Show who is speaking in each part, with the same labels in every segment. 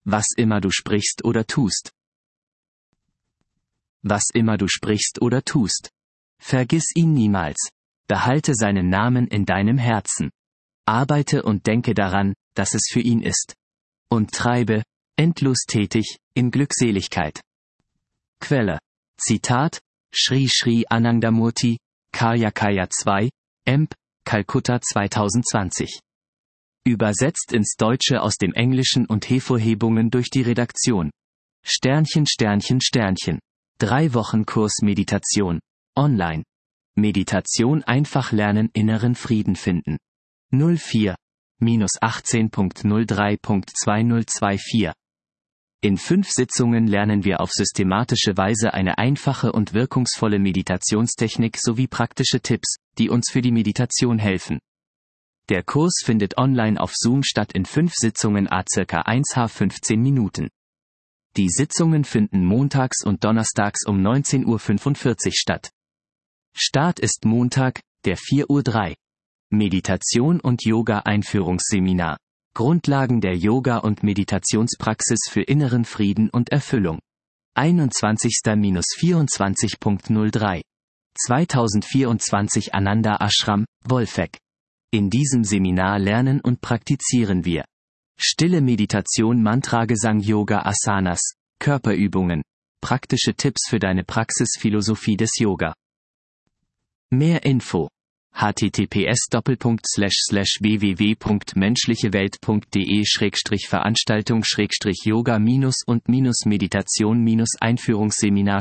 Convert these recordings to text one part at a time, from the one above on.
Speaker 1: was immer du sprichst oder tust. Was immer du sprichst oder tust. Vergiss ihn niemals. Behalte seinen Namen in deinem Herzen. Arbeite und denke daran, dass es für ihn ist. Und treibe, endlos tätig, in Glückseligkeit. Quelle. Zitat, Sri Sri Anandamurti, Karya 2, Emp, Kalkutta 2020. Übersetzt ins Deutsche aus dem Englischen und Hervorhebungen durch die Redaktion. *****. 3 Wochen Kurs Meditation. Online. Meditation einfach lernen, inneren Frieden finden. 04-18.03.2024. In 5 Sitzungen lernen wir auf systematische Weise eine einfache und wirkungsvolle Meditationstechnik sowie praktische Tipps, die uns für die Meditation helfen. Der Kurs findet online auf Zoom statt in 5 Sitzungen à ca. 1h 15 Minuten. Die Sitzungen finden montags und donnerstags um 19:45 Uhr statt. Start ist Montag, der 4:03 Uhr. Meditation und Yoga Einführungsseminar. Grundlagen der Yoga- und Meditationspraxis für inneren Frieden und Erfüllung. 21-24.03. 2024 Ananda Ashram, Wolfegg. In diesem Seminar lernen und praktizieren wir stille Meditation, Mantragesang, Yoga, Asanas, Körperübungen, praktische Tipps für deine Praxisphilosophie des Yoga. Mehr Info: https://www.menschlichewelt.de/yoga- und-meditation-einführungsseminar/.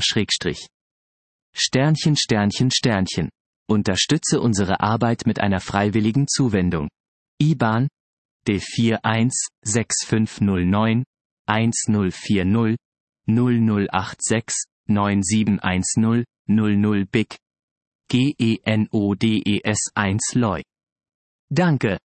Speaker 1: Unterstütze unsere Arbeit mit einer freiwilligen Zuwendung. IBAN D416509 1040 0086 9710 00 BIC GENODES 1 LOI. Danke.